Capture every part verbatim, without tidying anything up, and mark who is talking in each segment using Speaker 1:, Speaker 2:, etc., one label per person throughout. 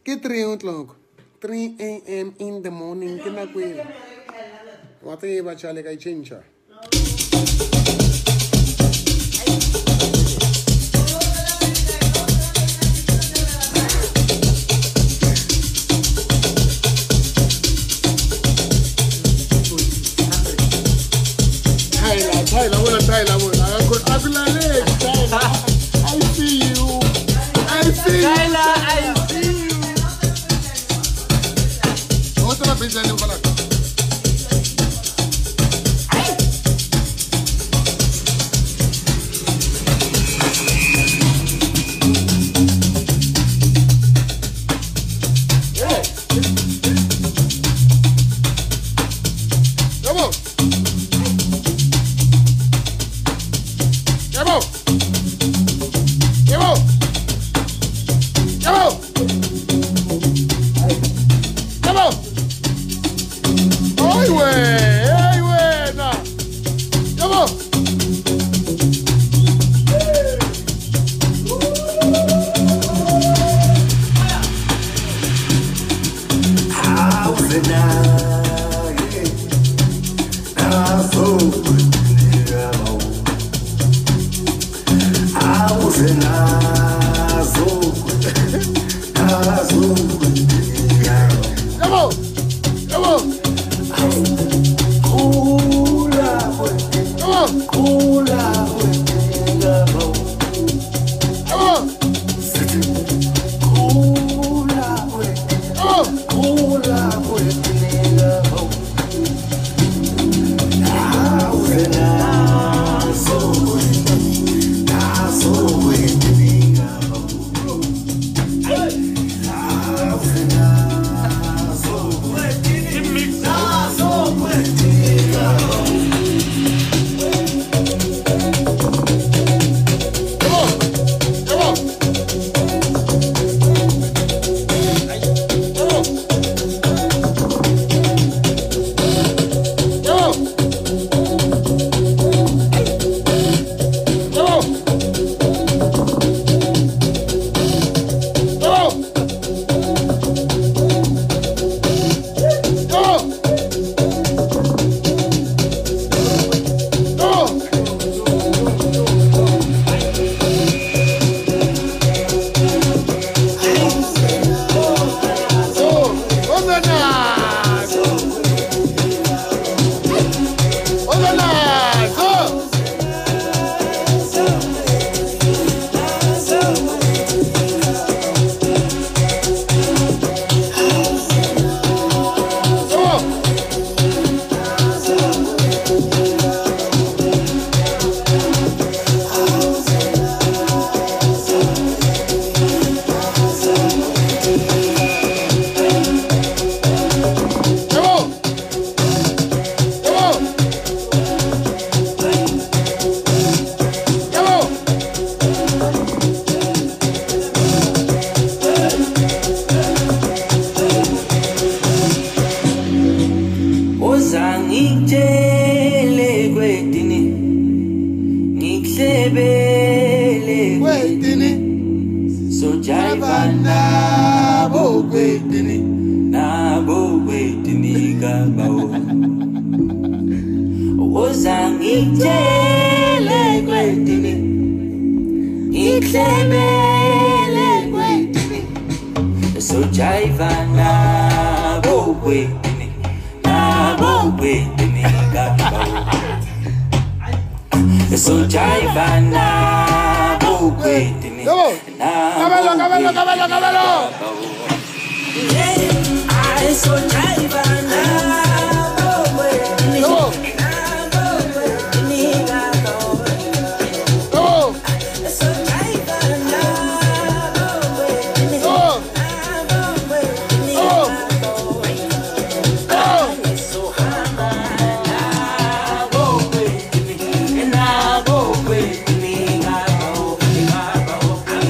Speaker 1: Get three o'clock. three a m in the morning. Get na kwela. What are you chale kay chincha? Tyler, Tyler, what a Tyler, what I could Tyler, I see you. I see you.
Speaker 2: Tyler, I see you.
Speaker 1: What's the pizza in the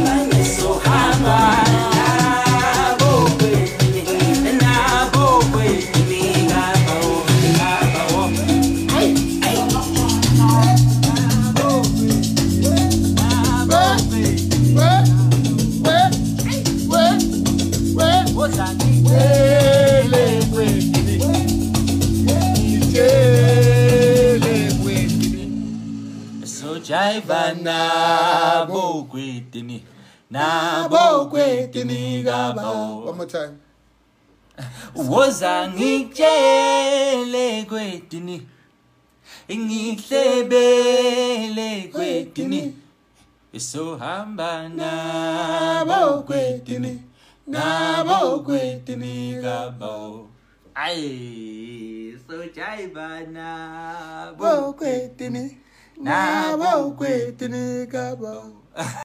Speaker 3: Boy.
Speaker 2: So jaiva nabo kwetini. Nabo kwetini gabo.
Speaker 1: One more time.
Speaker 2: Woza ngitshele kwetini. Ngihlebele kwetini. So hamba nabo kwetini. Nabo kwetini gabo. Ay, so jaiva nabo kwetini. Nabo kwetini gabo.